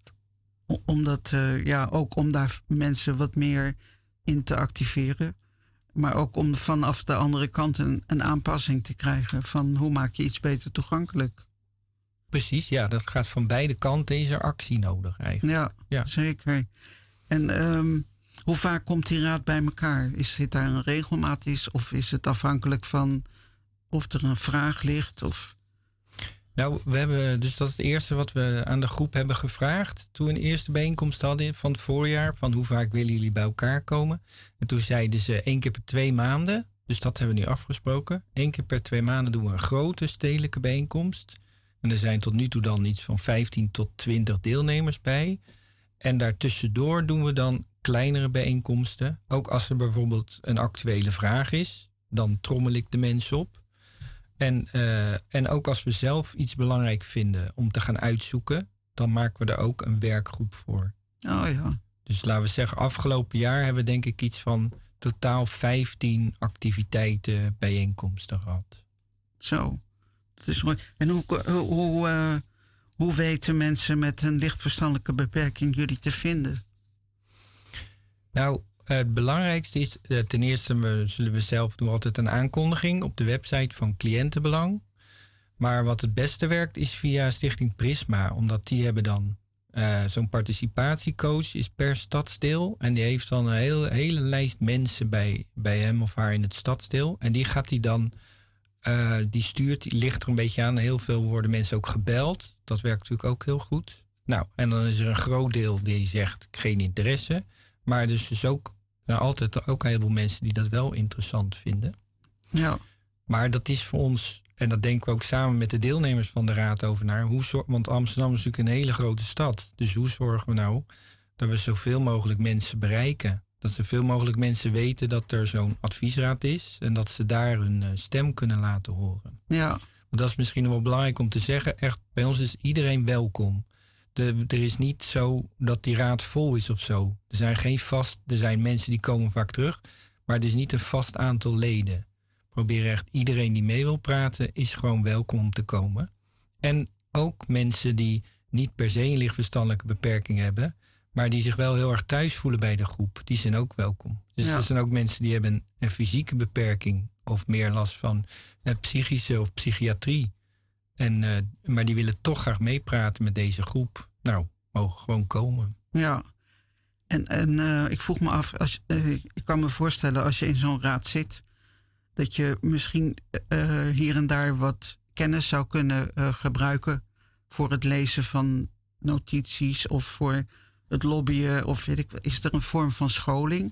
Ook om daar mensen wat meer in te activeren. Maar ook om vanaf de andere kant een aanpassing te krijgen van hoe maak je iets beter toegankelijk. Precies, ja, dat gaat van beide kanten, is er actie nodig eigenlijk. Ja. Zeker. En hoe vaak komt die raad bij elkaar? Zit daar een regelmaat of is het afhankelijk van of er een vraag ligt? Of? Nou, we hebben, dus dat is het eerste wat we aan de groep hebben gevraagd. Toen we een eerste bijeenkomst hadden van het voorjaar, van hoe vaak willen jullie bij elkaar komen? En toen zeiden ze 1 keer per 2 maanden. Dus dat hebben we nu afgesproken. 1 keer per 2 maanden doen we een grote stedelijke bijeenkomst. En er zijn tot nu toe dan iets van 15 tot 20 deelnemers bij. En daartussendoor doen we dan kleinere bijeenkomsten. Ook als er bijvoorbeeld een actuele vraag is, dan trommel ik de mensen op. En ook als we zelf iets belangrijk vinden om te gaan uitzoeken, dan maken we er ook een werkgroep voor. Oh ja. Dus laten we zeggen, afgelopen jaar hebben we denk ik iets van totaal 15 activiteiten, bijeenkomsten gehad. Zo. Dat is mooi. En hoe weten mensen met een licht verstandelijke beperking jullie te vinden? Nou, het belangrijkste is, ten eerste zullen we zelf doen altijd een aankondiging op de website van Cliëntenbelang. Maar wat het beste werkt is via Stichting Prisma, omdat die hebben dan zo'n participatiecoach is per stadsdeel. En die heeft dan een hele lijst mensen bij hem of haar in het stadsdeel. En die gaat hij dan, die ligt er een beetje aan. Heel veel worden mensen ook gebeld. Dat werkt natuurlijk ook heel goed. Nou, en dan is er een groot deel die zegt geen interesse. Maar dus ook altijd ook een heleboel mensen die dat wel interessant vinden. Ja. Maar dat is voor ons, en dat denken we ook samen met de deelnemers van de raad over naar. Want Amsterdam is natuurlijk een hele grote stad. Dus hoe zorgen we nou dat we zoveel mogelijk mensen bereiken? Dat zoveel mogelijk mensen weten dat er zo'n adviesraad is. En dat ze daar hun stem kunnen laten horen. Ja. Want dat is misschien wel belangrijk om te zeggen. Echt, bij ons is iedereen welkom. Er is niet zo dat die raad vol is of zo. Er zijn mensen die komen vaak terug. Maar er is niet een vast aantal leden. Probeer echt iedereen die mee wil praten, is gewoon welkom om te komen. En ook mensen die niet per se een lichtverstandelijke beperking hebben, maar die zich wel heel erg thuis voelen bij de groep, die zijn ook welkom. Dus er zijn ook mensen die hebben een fysieke beperking of meer last van psychische of psychiatrie. Maar die willen toch graag meepraten met deze groep. Nou, mogen gewoon komen. Ja, en ik vroeg me af, ik kan me voorstellen als je in zo'n raad zit, dat je misschien hier en daar wat kennis zou kunnen gebruiken voor het lezen van notities of voor het lobbyen of weet ik, is er een vorm van scholing?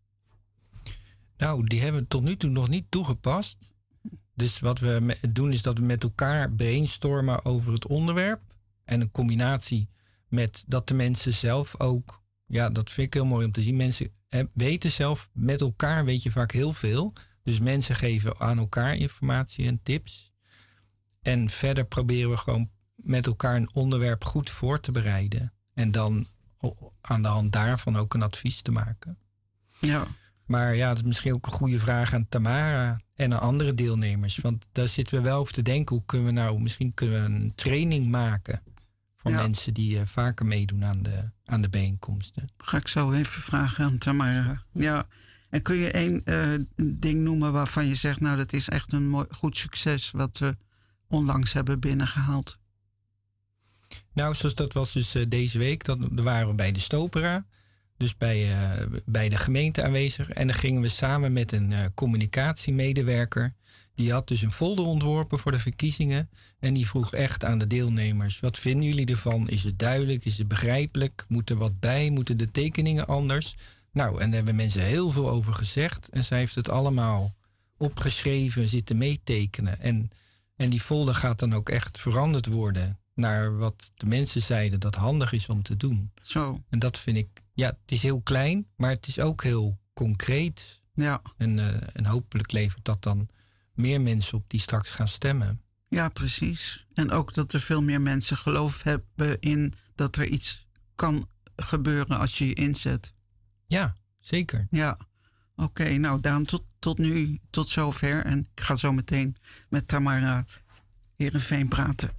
Nou, die hebben we tot nu toe nog niet toegepast. Dus wat we doen is dat we met elkaar brainstormen over het onderwerp. En een combinatie met dat de mensen zelf ook, ja, dat vind ik heel mooi om te zien. Mensen weten zelf, met elkaar weet je vaak heel veel. Dus mensen geven aan elkaar informatie en tips. En verder proberen we gewoon met elkaar een onderwerp goed voor te bereiden. En dan aan de hand daarvan ook een advies te maken. Ja. Maar ja, dat is misschien ook een goede vraag aan Tamara en aan andere deelnemers. Want daar zitten we wel over te denken. Hoe kunnen we nou, misschien kunnen we een training maken voor mensen die vaker meedoen aan de bijeenkomsten. Ga ik zo even vragen aan Tamara. Ja. En kun je één ding noemen waarvan je zegt, nou, dat is echt een goed succes wat we onlangs hebben binnengehaald? Nou, zoals dat was dus deze week, daar waren we bij de Stopera. Dus bij de gemeente aanwezig. En dan gingen we samen met een communicatiemedewerker. Die had dus een folder ontworpen voor de verkiezingen. En die vroeg echt aan de deelnemers, wat vinden jullie ervan? Is het duidelijk? Is het begrijpelijk? Moet er wat bij? Moeten de tekeningen anders? Nou, en daar hebben mensen heel veel over gezegd. En zij heeft het allemaal opgeschreven, zitten meetekenen. En die folder gaat dan ook echt veranderd worden naar wat de mensen zeiden dat handig is om te doen. Zo. En dat vind ik, ja, het is heel klein, maar het is ook heel concreet. Ja. En hopelijk levert dat dan meer mensen op die straks gaan stemmen. Ja, precies. En ook dat er veel meer mensen geloof hebben in dat er iets kan gebeuren als je je inzet. Ja, zeker. Ja. Oké, nou Daan, tot nu, tot zover. En ik ga zo meteen met Tamara Heerenveen praten.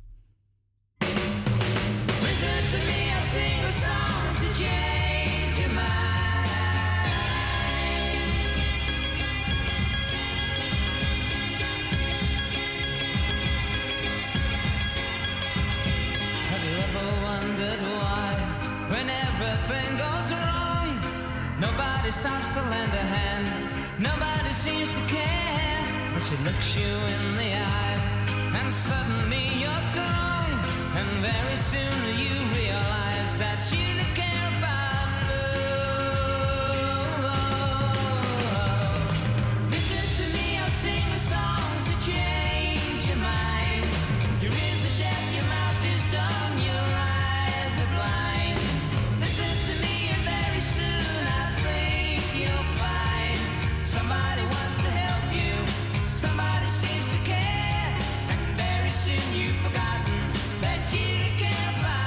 Nobody stops to lend a hand. Nobody seems to care. But she looks you in the eye, and suddenly you're strong. And very soon you realize that you don't care about love. Listen to me, I'll sing a song to change your mind. Your ears are deaf, your mouth is dumb, your eyes are blind. Listen to me, and very soon you'll find somebody wants to help you, somebody seems to care, and very soon you've forgotten that you don't care about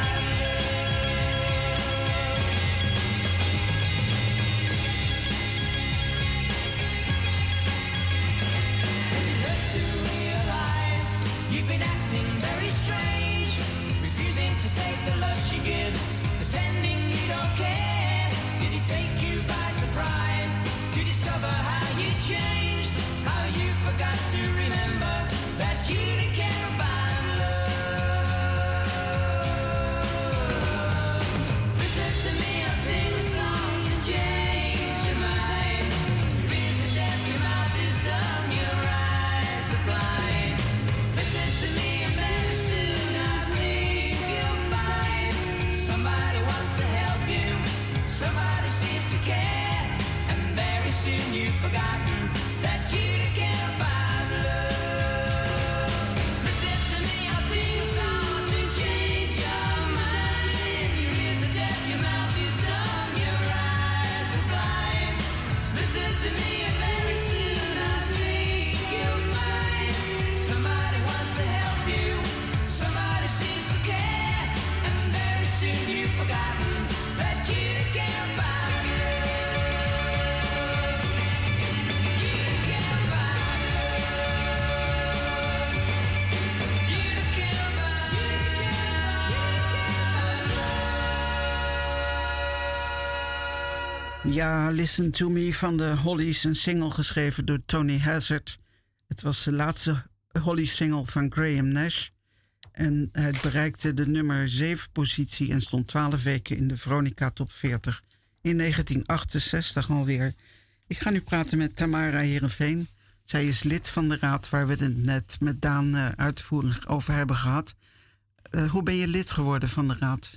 Ja, Listen to Me van de Hollies, een single geschreven door Tony Hazard. Het was de laatste Hollies-single van Graham Nash. En het bereikte de nummer 7 positie en stond 12 weken in de Veronica Top 40. In 1968 alweer. Ik ga nu praten met Tamara Heerenveen. Zij is lid van de raad waar we het net met Daan uitvoerig over hebben gehad. Hoe ben je lid geworden van de raad?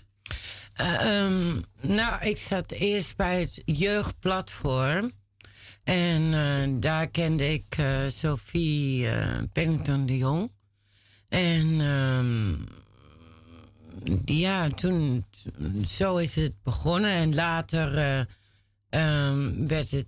Nou, ik zat eerst bij het jeugdplatform. En daar kende ik Sophie Pennington de Jong. En ja, toen zo is het begonnen. En later werd het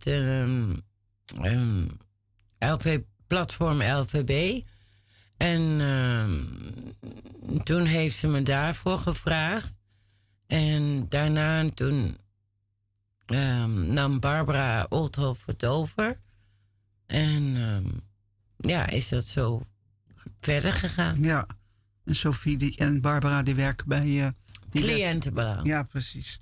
platform LVB. En toen heeft ze me daarvoor gevraagd. En daarna toen nam Barbara Oldhoff het over. En ja, is dat zo verder gegaan. Ja, en Sophie en Barbara die werken bij... Cliëntenbelang. Ja, precies.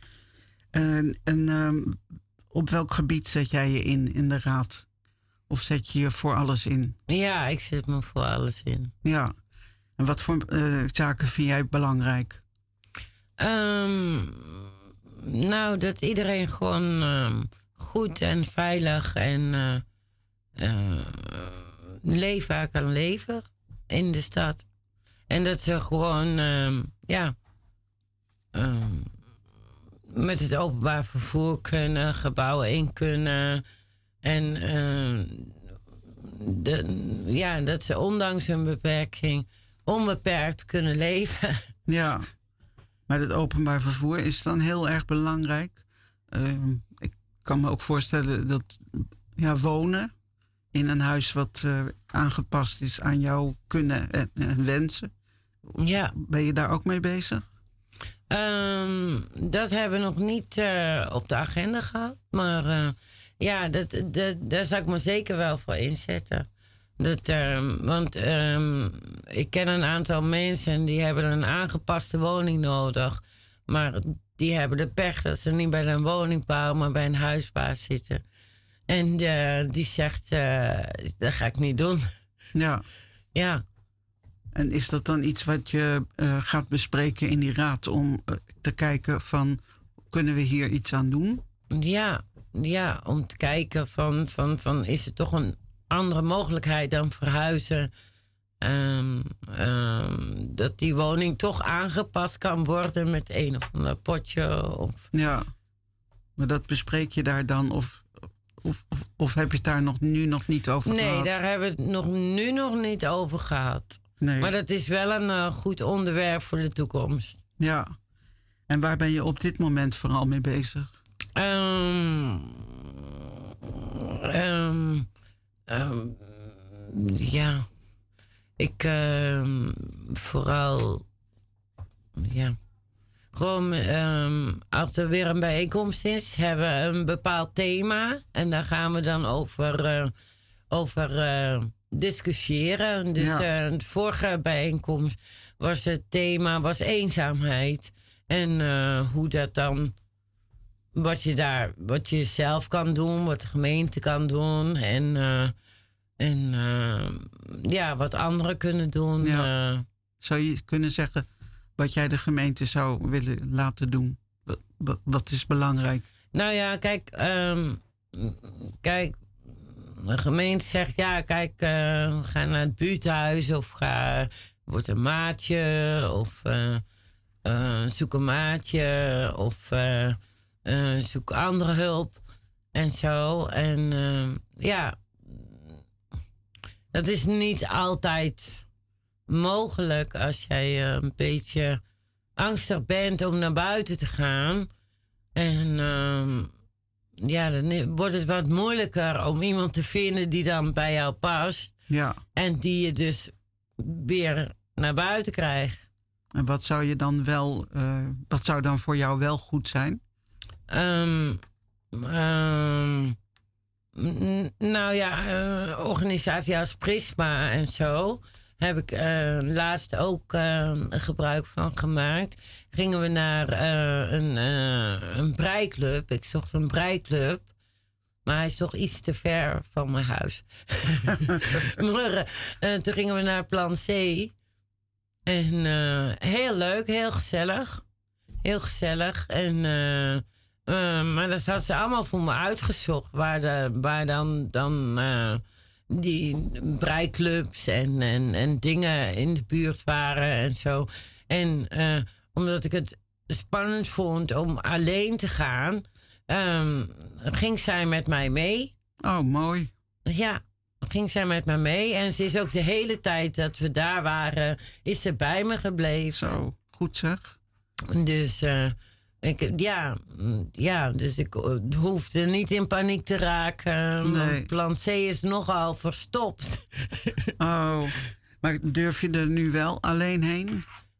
En op welk gebied zet jij je in de raad? Of zet je je voor alles in? Ja, ik zet me voor alles in. Ja. En wat voor zaken vind jij belangrijk? Nou, dat iedereen gewoon goed en veilig en leefbaar kan leven in de stad. En dat ze gewoon, met het openbaar vervoer kunnen, gebouwen in kunnen. En dat ze ondanks hun beperking onbeperkt kunnen leven. Ja, maar het openbaar vervoer is dan heel erg belangrijk. Ik kan me ook voorstellen dat wonen in een huis wat aangepast is aan jouw kunnen en wensen. Ja. Ben je daar ook mee bezig? Dat hebben we nog niet op de agenda gehad. Maar daar zou ik me zeker wel voor inzetten. Want ik ken een aantal mensen die hebben een aangepaste woning nodig. Maar die hebben de pech dat ze niet bij een woningpaal, maar bij een huisbaas zitten. En die zegt, dat ga ik niet doen. Ja. Ja. En is dat dan iets wat je gaat bespreken in die raad om te kijken van, kunnen we hier iets aan doen? Ja, om te kijken van is er toch een andere mogelijkheid dan verhuizen? Dat die woning toch aangepast kan worden met een of ander potje. Ja, maar dat bespreek je daar dan of heb je het daar nu nog niet over gehad? Nee, daar hebben we het nu nog niet over gehad. Nee. Maar dat is wel een goed onderwerp voor de toekomst. Ja. En waar ben je op dit moment vooral mee bezig? Ja. Ik vooral... Ja. Gewoon als er weer een bijeenkomst is, hebben we een bepaald thema. En daar gaan we dan over discussiëren. Dus de vorige bijeenkomst was het thema eenzaamheid. En hoe dat dan... Wat je zelf kan doen, wat de gemeente kan doen. En wat anderen kunnen doen. Ja. Zou je kunnen zeggen wat jij de gemeente zou willen laten doen? Wat is belangrijk? Nou ja, kijk, de gemeente zegt, ga naar het buurthuis of word een maatje of zoek een maatje of zoek andere hulp en zo. En dat is niet altijd mogelijk als jij een beetje angstig bent om naar buiten te gaan. En dan wordt het wat moeilijker om iemand te vinden die dan bij jou past. Ja. En die je dus weer naar buiten krijgt. En wat zou je dan wel, wat zou dan voor jou wel goed zijn? Organisatie als Prisma en zo heb ik laatst ook gebruik van gemaakt. gingen we naar een breiklub. Ik zocht een breiklub. Maar hij is toch iets te ver van mijn huis. Maar toen gingen we naar Plan C. En heel leuk, heel gezellig. Heel gezellig. En, maar dat had ze allemaal voor me uitgezocht. Waar dan die breiklubs en dingen in de buurt waren en zo. En omdat ik het spannend vond om alleen te gaan, ging zij met mij mee. Oh, mooi. Ja, ging zij met me mee. En ze is ook de hele tijd dat we daar waren, is ze bij me gebleven. Zo, goed zeg. Dus dus ik hoefde niet in paniek te raken. Nee. Want Plan C is nogal verstopt. Oh, maar durf je er nu wel alleen heen?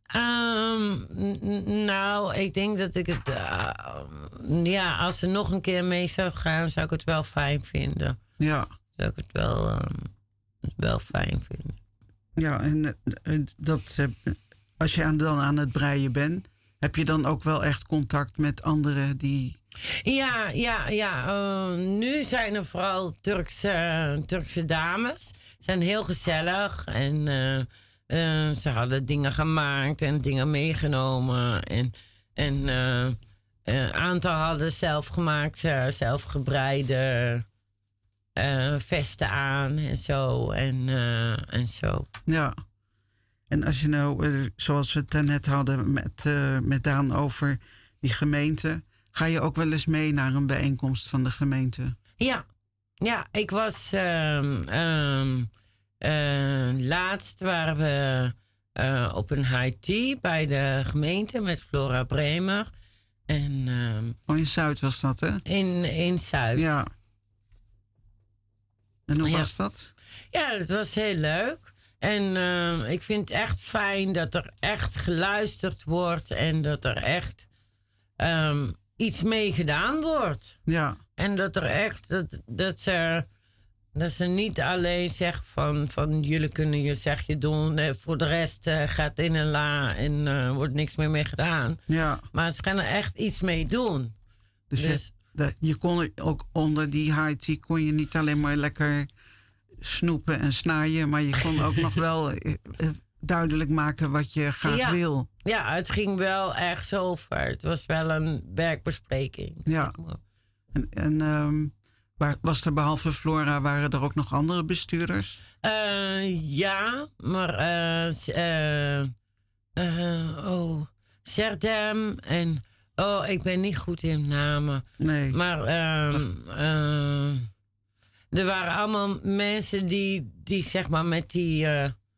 Nou, ik denk dat ik het... als ze nog een keer mee zou gaan, zou ik het wel fijn vinden. Ja. Zou ik het wel fijn vinden. Ja, en als je dan aan het breien bent, heb je dan ook wel echt contact met anderen die... Ja. Nu zijn er vooral Turkse dames. Ze zijn heel gezellig en ze hadden dingen gemaakt en dingen meegenomen. En een aantal hadden zelf gemaakt, zelf gebreide vesten aan en zo. En zo. Ja. En als je nou, zoals we het daarnet hadden met Daan over die gemeente, ga je ook wel eens mee naar een bijeenkomst van de gemeente? Ja, ik was laatst waren we op een high tea bij de gemeente met Flora Bremer. En, in Zuid was dat, hè? In Zuid. Ja. En hoe was dat? Ja, het was heel leuk. En ik vind het echt fijn dat er echt geluisterd wordt en dat er echt iets mee gedaan wordt. Ja. En dat er echt, dat ze niet alleen zeggen van jullie kunnen je zegje doen, voor de rest gaat in een la en wordt niks meer mee gedaan. Ja. Maar ze gaan er echt iets mee doen. Dus je kon ook onder die high tea kon je niet alleen maar lekker snoepen en snaaien, maar je kon ook nog wel duidelijk maken wat je graag wil. Ja, het ging wel echt zo ver. Het was wel een werkbespreking. Ja. Zeg maar. En was er behalve Flora, waren er ook nog andere bestuurders? Ja, maar Serdem en ik ben niet goed in namen. Nee. Maar er waren allemaal mensen die zeg maar met die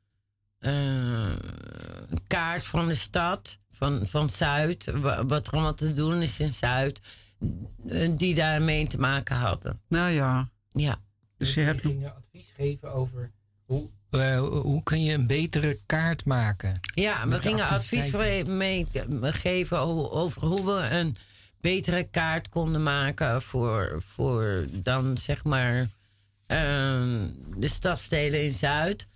kaart van de stad, van Zuid, wat er allemaal te doen is in Zuid, die daarmee te maken hadden. Nou ja. Ja. Dus je hebt gingen advies geven over hoe kun je een betere kaart maken? Ja, we gingen advies geven over hoe we een betere kaart konden maken voor dan zeg maar de stadsdelen in Zuid.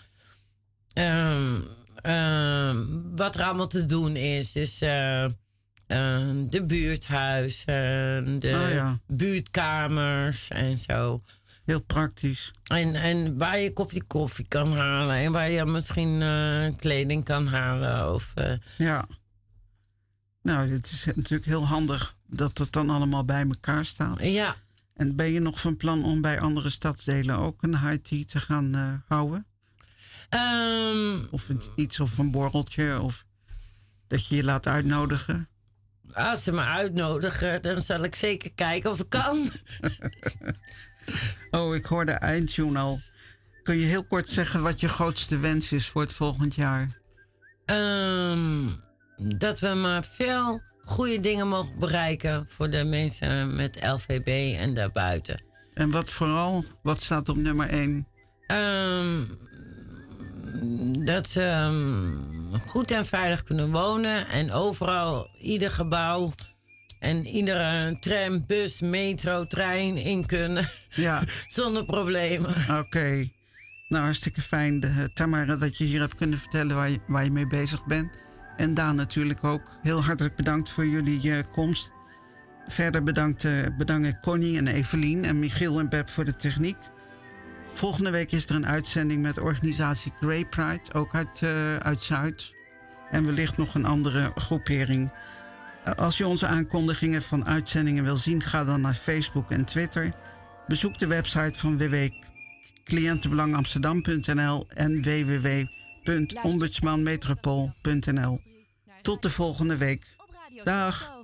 Wat er allemaal te doen is. Dus de buurthuizen, de buurtkamers en zo. Heel praktisch. En waar je een kopje koffie kan halen. En waar je misschien kleding kan halen. Ja. Nou, het is natuurlijk heel handig dat het dan allemaal bij elkaar staat. Ja. En ben je nog van plan om bij andere stadsdelen ook een high tea te gaan houden? Of iets of een borreltje? Of dat je je laat uitnodigen? Als ze me uitnodigen, dan zal ik zeker kijken of ik kan. Ik hoor de eindtune al. Kun je heel kort zeggen wat je grootste wens is voor het volgend jaar? Dat we maar veel goede dingen mogen bereiken voor de mensen met LVB en daarbuiten. En wat staat op nummer 1? Dat ze goed en veilig kunnen wonen en overal, ieder gebouw en iedere tram, bus, metro, trein in kunnen. Ja. Zonder problemen. Oké. Nou, hartstikke fijn, Tamara, dat je hier hebt kunnen vertellen waar je mee bezig bent. En Daan natuurlijk ook. Heel hartelijk bedankt voor jullie komst. Verder bedank ik Connie en Evelien en Michiel en Beb voor de techniek. Volgende week is er een uitzending met organisatie Grey Pride, ook uit Zuid. En wellicht nog een andere groepering. Als je onze aankondigingen van uitzendingen wil zien, ga dan naar Facebook en Twitter. Bezoek de website van www.cliëntenbelangamsterdam.nl en www.ombudsmanmetropool.nl. Tot de volgende week. Dag!